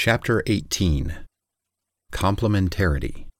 Chapter 18. Complementarity.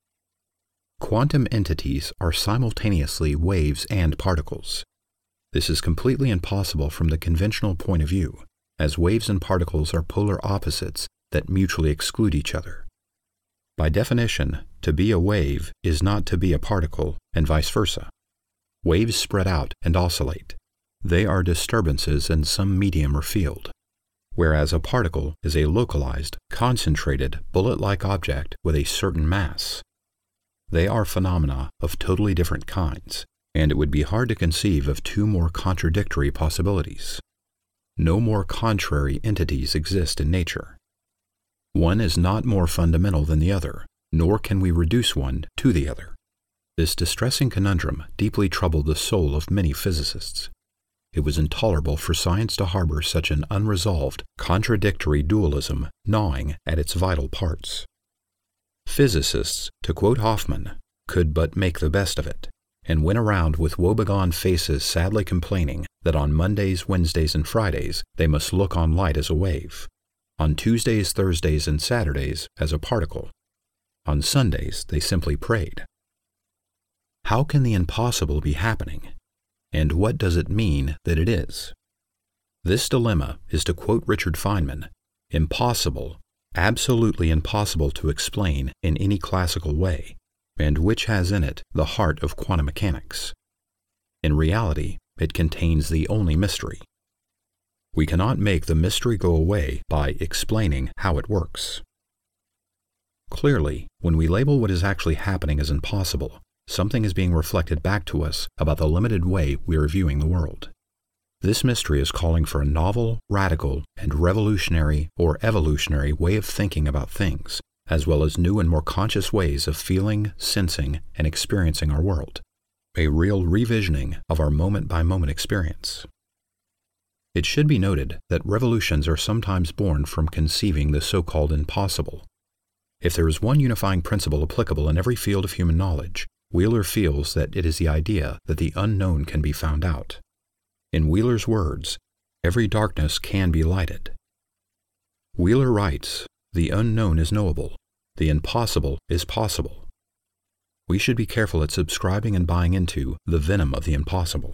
Quantum entities are simultaneously waves and particles. This is completely impossible from the conventional point of view, as waves and particles are polar opposites that mutually exclude each other. By definition, to be a wave is not to be a particle, and vice versa. Waves spread out and oscillate. They are disturbances in some medium or field, whereas a particle is a localized, concentrated, bullet-like object with a certain mass. They are phenomena of totally different kinds, and it would be hard to conceive of two more contradictory possibilities. No more contrary entities exist in nature. One is not more fundamental than the other, nor can we reduce one to the other. This distressing conundrum deeply troubled the soul of many physicists. It was intolerable for science to harbor such an unresolved, contradictory dualism gnawing at its vital parts. Physicists, to quote Hoffman, could but make the best of it, and went around with woebegone faces sadly complaining that on Mondays, Wednesdays, and Fridays they must look on light as a wave, on Tuesdays, Thursdays, and Saturdays as a particle. On Sundays they simply prayed. How can the impossible be happening? And what does it mean that it is? This dilemma is, to quote Richard Feynman, impossible, absolutely impossible to explain in any classical way, and which has in it the heart of quantum mechanics. In reality, it contains the only mystery. We cannot make the mystery go away by explaining how it works. Clearly, when we label what is actually happening as impossible, something is being reflected back to us about the limited way we are viewing the world. This mystery is calling for a novel, radical, and revolutionary or evolutionary way of thinking about things, as well as new and more conscious ways of feeling, sensing, and experiencing our world. A real revisioning of our moment-by-moment experience. It should be noted that revolutions are sometimes born from conceiving the so-called impossible. If there is one unifying principle applicable in every field of human knowledge, Wheeler feels that it is the idea that the unknown can be found out. In Wheeler's words, every darkness can be lighted. Wheeler writes, "The unknown is knowable, the impossible is possible." We should be careful at subscribing and buying into the venom of the impossible.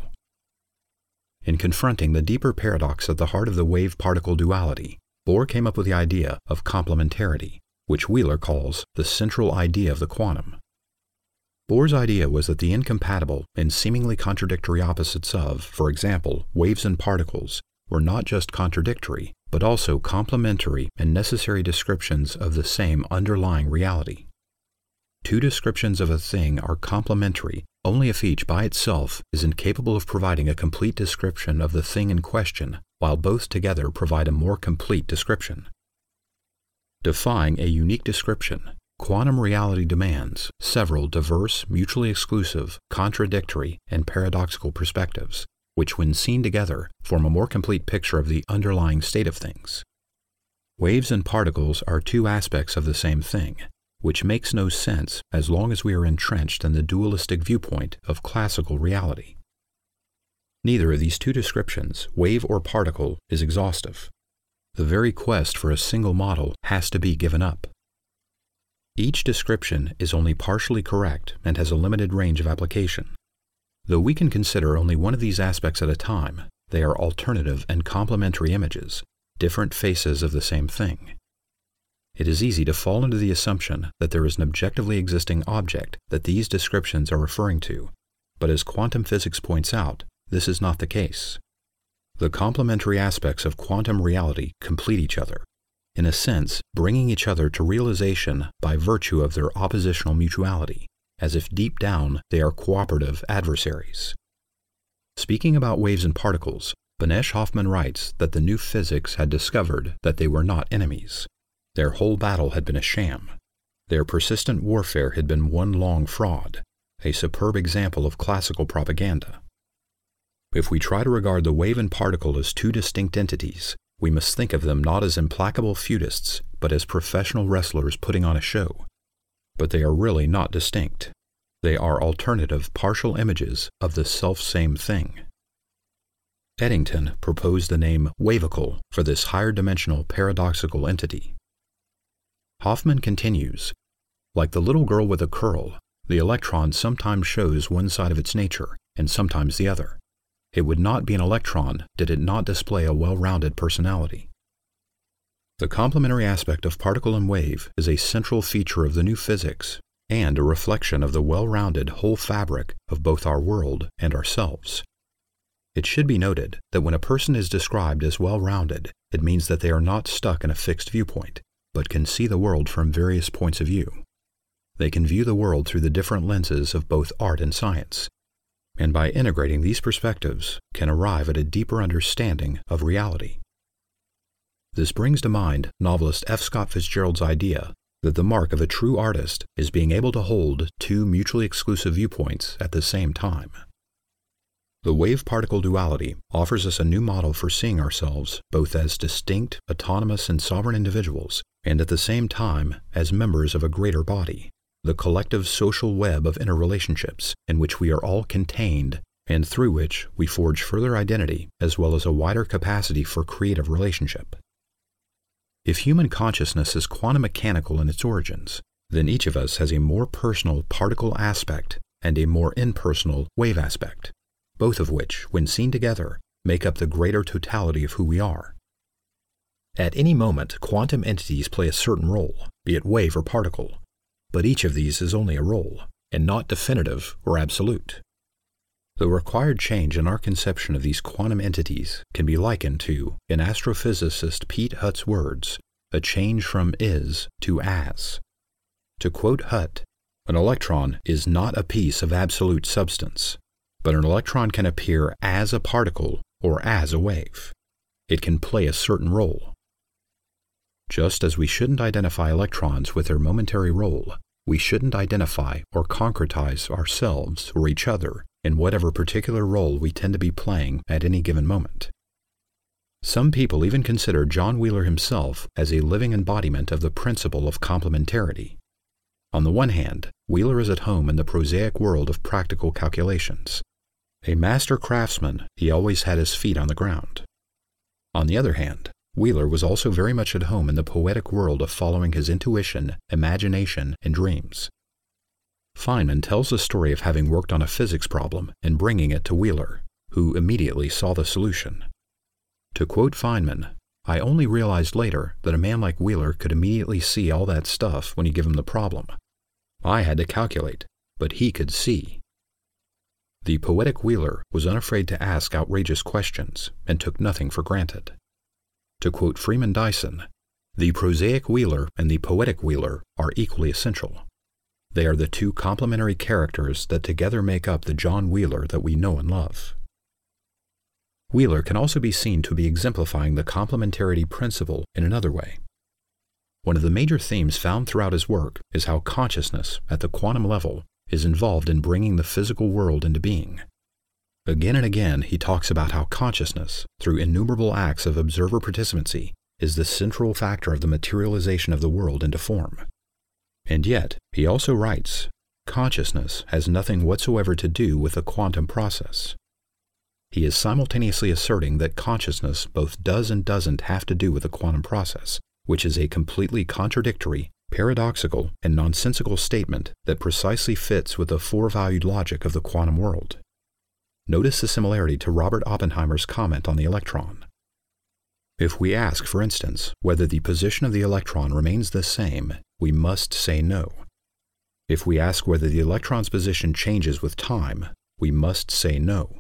In confronting the deeper paradox at the heart of the wave-particle duality, Bohr came up with the idea of complementarity, which Wheeler calls the central idea of the quantum. Bohr's idea was that the incompatible and seemingly contradictory opposites of, for example, waves and particles, were not just contradictory, but also complementary and necessary descriptions of the same underlying reality. Two descriptions of a thing are complementary only if each by itself is incapable of providing a complete description of the thing in question, while both together provide a more complete description. Defying a unique description, quantum reality demands several diverse, mutually exclusive, contradictory, and paradoxical perspectives, which when seen together form a more complete picture of the underlying state of things. Waves and particles are two aspects of the same thing, which makes no sense as long as we are entrenched in the dualistic viewpoint of classical reality. Neither of these two descriptions, wave or particle, is exhaustive. The very quest for a single model has to be given up. Each description is only partially correct and has a limited range of application. Though we can consider only one of these aspects at a time, they are alternative and complementary images, different faces of the same thing. It is easy to fall into the assumption that there is an objectively existing object that these descriptions are referring to, but as quantum physics points out, this is not the case. The complementary aspects of quantum reality complete each other, in a sense bringing each other to realization by virtue of their oppositional mutuality, as if deep down they are cooperative adversaries. Speaking about waves and particles, Benesch Hoffman writes that the new physics had discovered that they were not enemies. Their whole battle had been a sham. Their persistent warfare had been one long fraud, a superb example of classical propaganda. If we try to regard the wave and particle as two distinct entities, we must think of them not as implacable feudists, but as professional wrestlers putting on a show. But they are really not distinct. They are alternative partial images of the self-same thing. Eddington proposed the name wavicle for this higher dimensional paradoxical entity. Hoffman continues, like the little girl with a curl, the electron sometimes shows one side of its nature and sometimes the other. It would not be an electron did it not display a well-rounded personality. The complementary aspect of particle and wave is a central feature of the new physics and a reflection of the well-rounded whole fabric of both our world and ourselves. It should be noted that when a person is described as well-rounded, it means that they are not stuck in a fixed viewpoint, but can see the world from various points of view. They can view the world through the different lenses of both art and science, and by integrating these perspectives, can arrive at a deeper understanding of reality. This brings to mind novelist F. Scott Fitzgerald's idea that the mark of a true artist is being able to hold two mutually exclusive viewpoints at the same time. The wave-particle duality offers us a new model for seeing ourselves both as distinct, autonomous, and sovereign individuals, and at the same time as members of a greater body, the collective social web of interrelationships in which we are all contained and through which we forge further identity as well as a wider capacity for creative relationship. If human consciousness is quantum mechanical in its origins, then each of us has a more personal particle aspect and a more impersonal wave aspect, both of which, when seen together, make up the greater totality of who we are. At any moment, quantum entities play a certain role, be it wave or particle, but each of these is only a role, and not definitive or absolute. The required change in our conception of these quantum entities can be likened to, in astrophysicist Pete Hutt's words, a change from is to as. To quote Hutt, an electron is not a piece of absolute substance, but an electron can appear as a particle or as a wave. It can play a certain role. Just as we shouldn't identify electrons with their momentary role, we shouldn't identify or concretize ourselves or each other in whatever particular role we tend to be playing at any given moment. Some people even consider John Wheeler himself as a living embodiment of the principle of complementarity. On the one hand, Wheeler is at home in the prosaic world of practical calculations. A master craftsman, he always had his feet on the ground. On the other hand, Wheeler was also very much at home in the poetic world of following his intuition, imagination, and dreams. Feynman tells the story of having worked on a physics problem and bringing it to Wheeler, who immediately saw the solution. To quote Feynman, "I only realized later that a man like Wheeler could immediately see all that stuff when you give him the problem. I had to calculate, but he could see." The poetic Wheeler was unafraid to ask outrageous questions and took nothing for granted. To quote Freeman Dyson, "The prosaic Wheeler and the poetic Wheeler are equally essential. They are the two complementary characters that together make up the John Wheeler that we know and love." Wheeler can also be seen to be exemplifying the complementarity principle in another way. One of the major themes found throughout his work is how consciousness, at the quantum level, is involved in bringing the physical world into being. Again and again, he talks about how consciousness, through innumerable acts of observer participancy, is the central factor of the materialization of the world into form. And yet, he also writes, consciousness has nothing whatsoever to do with the quantum process. He is simultaneously asserting that consciousness both does and doesn't have to do with the quantum process, which is a completely contradictory, paradoxical, and nonsensical statement that precisely fits with the four-valued logic of the quantum world. Notice the similarity to Robert Oppenheimer's comment on the electron. If we ask, for instance, whether the position of the electron remains the same, we must say no. If we ask whether the electron's position changes with time, we must say no.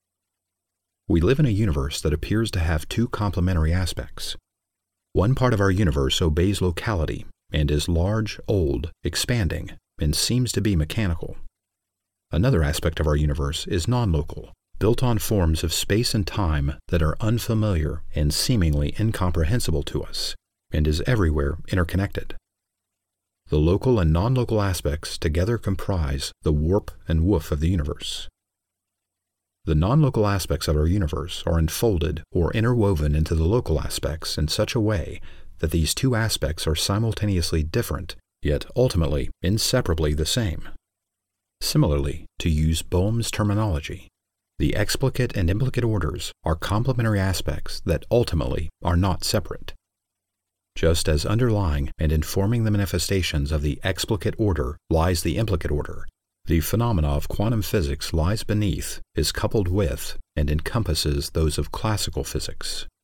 We live in a universe that appears to have two complementary aspects. One part of our universe obeys locality and is large, old, expanding, and seems to be mechanical. Another aspect of our universe is non-local, built on forms of space and time that are unfamiliar and seemingly incomprehensible to us, and is everywhere interconnected. The local and non-local aspects together comprise the warp and woof of the universe. The non-local aspects of our universe are enfolded or interwoven into the local aspects in such a way that these two aspects are simultaneously different, yet ultimately inseparably the same. Similarly, to use Bohm's terminology, the explicate and implicate orders are complementary aspects that ultimately are not separate. Just as underlying and informing the manifestations of the explicate order lies the implicate order, the phenomena of quantum physics lies beneath, is coupled with, and encompasses those of classical physics.